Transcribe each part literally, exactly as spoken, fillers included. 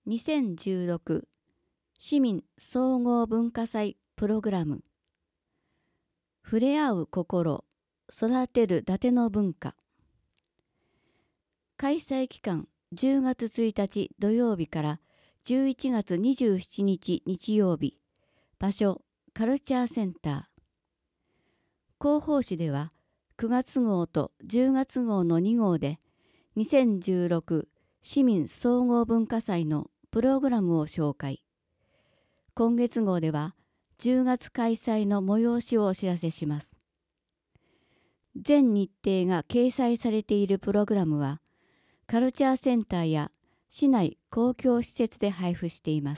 にせんじゅうろく市民総合文化祭プログラム触れ合う心育てる伊達の文化。開催期間じゅうがつついたち土曜日からじゅういちがつにじゅうしちにち日曜日。場所カルチャーセンター。広報誌ではくがつ号とじゅうがつ号のに号でにせんじゅうろく市民総合文化祭のプログラムを紹介。今月号ではじゅうがつ開催の催しをお知らせします。全日程が掲載されているプログラムはカルチャーセンターや市内公共施設で配布しています。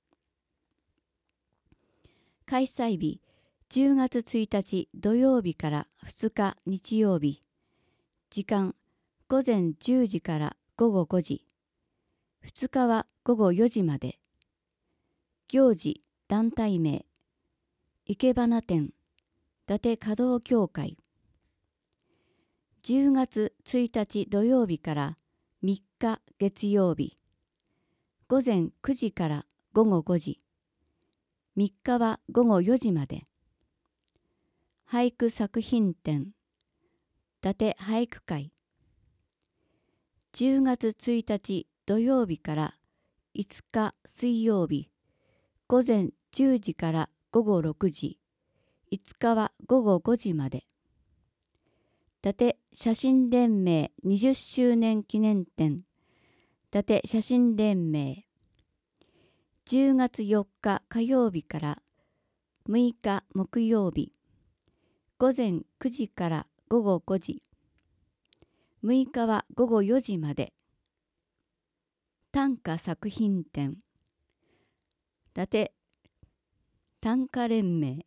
開催日じゅうがつついたち土曜日からふつか日曜日。時間ごぜんじゅうじからごごごじ。ふつかはごごよじまで。行事団体名いけばな展伊達華道協会。じゅうがつついたち土曜日からみっか月曜日。ごぜんくじからごごごじ。みっかはごごよじまで。俳句作品展伊達俳句会。じゅうがつついたち土曜日からいつか水曜日。ごぜんじゅうじからごごろくじ。いつかはごごごじまで。伊達写真連盟にじゅっしゅうねん記念展伊達写真連盟。じゅうがつよっか火曜日からむいか木曜日。ごぜんくじからごごごじ。むいかはごごよじまで。短歌作品展伊達短歌連盟。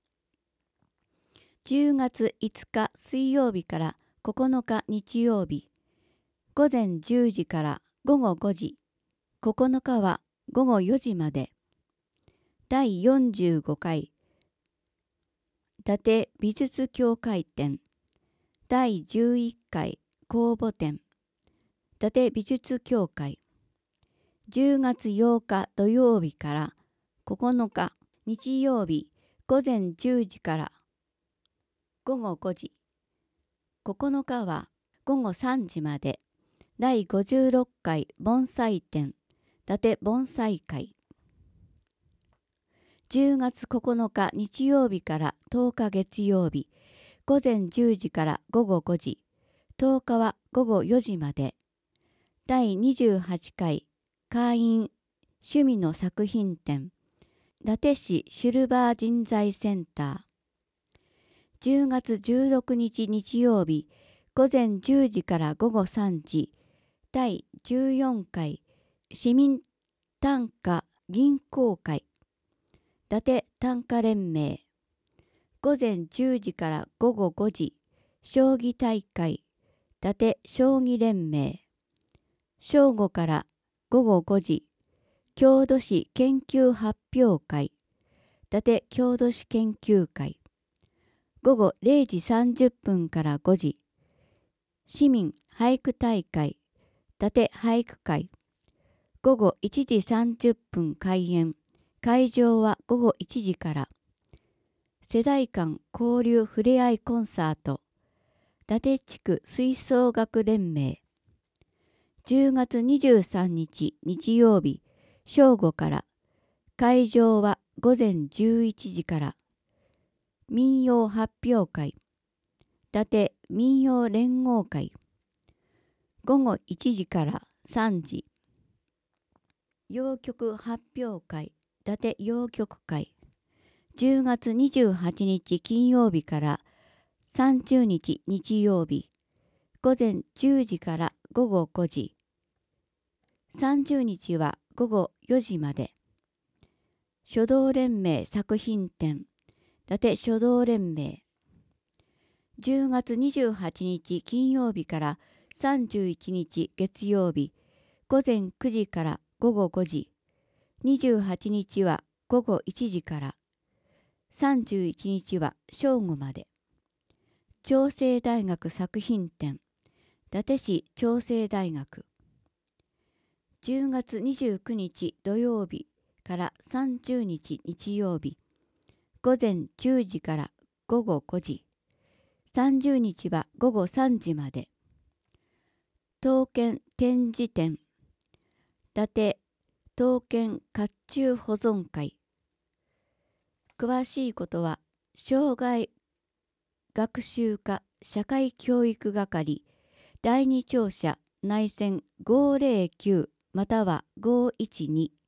じゅうがついつか水曜日からここのか日曜日。ごぜんじゅうじからごごごじ。ここのかはごごよじまで。だいよんじゅうごかい伊達美術協会展だいじゅういっかい公募展伊達美術協会。じゅうがつようか土曜日からここのか日曜日ごぜんじゅうじからごごごじ。ここのかはごごさんじまで。だいごじゅうろっかい盆栽展伊達盆栽会。じゅうがつここのか日曜日からとおか月曜日。ごぜんじゅうじからごごごじ。とおかはごごよじまで。だいにじゅうはちかい会員趣味の作品展伊達市シルバー人材センター。じゅうがつじゅうろくにち日曜日ごぜんじゅうじからごごさんじ。だいじゅうよんかい市民短歌銀行会伊達短歌連盟。ごぜんじゅうじからごごごじ。将棋大会伊達将棋連盟。正午からごごごじ。郷土史研究発表会伊達郷土史研究会。ごごれいじさんじゅっぷんからごじ。市民俳句大会伊達俳句会。ごごいちじさんじゅっぷん開演。会場はごごいちじから。世代間交流ふれあいコンサート伊達地区吹奏楽連盟。じゅうがつにじゅうさんにち日曜日正午から。会場はごぜんじゅういちじから。民謡発表会伊達民謡連合会。ごごいちじからさんじ。謡曲発表会伊達謡曲会。じゅうがつにじゅうはちにち金曜日からさんじゅうにち日曜日。ごぜんじゅうじからごごごじ。さんじゅうにちはごごよじまで。書道連盟作品展伊達書道連盟。じゅうがつにじゅうはちにち金曜日からさんじゅういちにち月曜日。ごぜんくじからごごごじ。にじゅうはちにちはごごいちじから。さんじゅういちにちは正午まで。長生大学作品展伊達市長生大学。 じゅうがつにじゅうくにち土曜日からさんじゅうにち日曜日、午前じゅうじからごごごじ、さんじゅうにちはごごさんじまで。刀剣展示展、伊達刀剣甲冑保存会。詳しいことは、生涯学習課社会教育係だいに庁舎内線ごーぜろきゅうまたはごーいちに